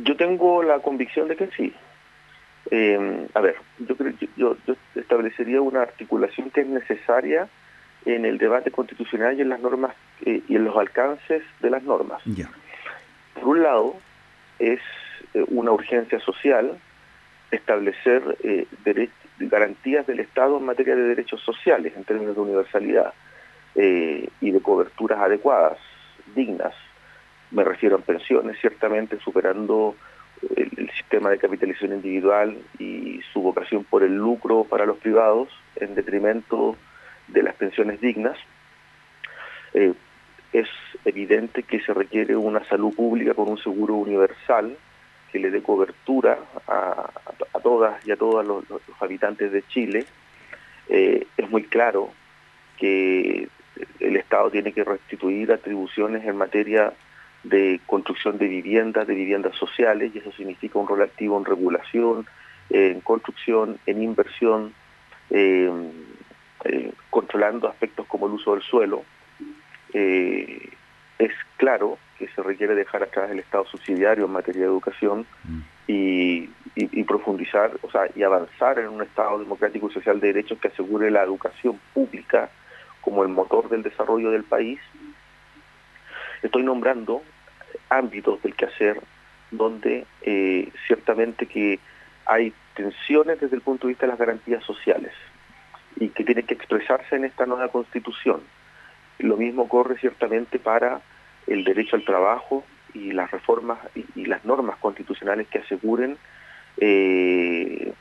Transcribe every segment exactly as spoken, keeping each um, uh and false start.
Yo tengo la convicción de que sí. Eh, a ver, yo creo que yo, yo establecería una articulación que es necesaria en el debate constitucional y en las normas eh, y en los alcances de las normas. Ya. Por un lado, es eh, una urgencia social establecer eh, dere- garantías del Estado en materia de derechos sociales, en términos de universalidad eh, y de coberturas adecuadas, dignas. Me refiero a pensiones, ciertamente superando el, el sistema de capitalización individual y su vocación por el lucro para los privados en detrimento de las pensiones dignas. Eh, es evidente que se requiere una salud pública con un seguro universal que le dé cobertura a, a todas y a todos los, los habitantes de Chile. Eh, es muy claro que el Estado tiene que restituir atribuciones en materia de construcción de viviendas, de viviendas sociales, y eso significa un rol activo en regulación, en construcción, en inversión, eh, eh, controlando aspectos como el uso del suelo. Eh, es claro que se requiere dejar atrás el Estado subsidiario en materia de educación Mm. y, y, y profundizar, o sea, y avanzar en un Estado democrático y social de derechos que asegure la educación pública como el motor del desarrollo del país. Estoy nombrando ámbitos del quehacer donde eh, ciertamente que hay tensiones desde el punto de vista de las garantías sociales y que tienen que expresarse en esta nueva Constitución. Lo mismo ocurre ciertamente para el derecho al trabajo y las reformas y, y las normas constitucionales que aseguren eh,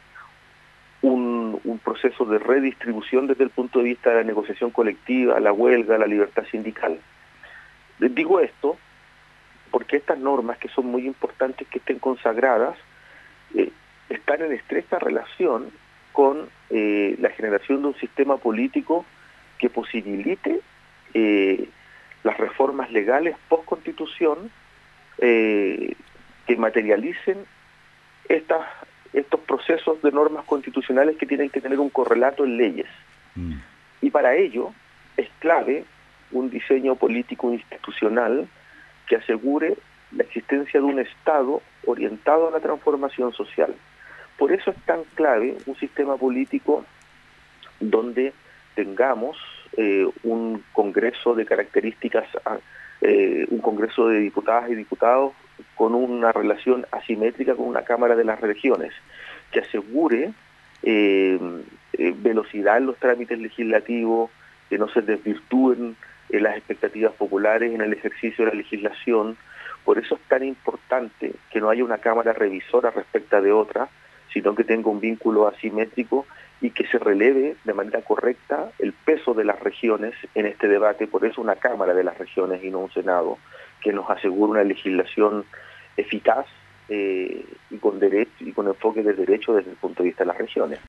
un, un proceso de redistribución desde el punto de vista de la negociación colectiva, la huelga, la libertad sindical. Digo esto porque estas normas, que son muy importantes que estén consagradas, eh, están en estrecha relación con eh, la generación de un sistema político que posibilite eh, las reformas legales post-constitución eh, que materialicen estas, estos procesos de normas constitucionales que tienen que tener un correlato en leyes. Mm. Y para ello es clave un diseño político institucional que asegure la existencia de un Estado orientado a la transformación social. Por eso es tan clave un sistema político donde tengamos eh, un Congreso de características, eh, un Congreso de diputadas y diputados con una relación asimétrica con una Cámara de las Regiones, que asegure eh, eh, velocidad en los trámites legislativos, que no se desvirtúen eh, las expectativas populares en el ejercicio de la legislación. Por eso es tan importante que no haya una Cámara revisora respecto de otra, sino que tenga un vínculo asimétrico y que se releve de manera correcta el peso de las regiones en este debate. Por eso una Cámara de las Regiones y no un Senado, que nos asegure una legislación eficaz eh, y con derecho y con enfoque de derecho desde el punto de vista de las regiones.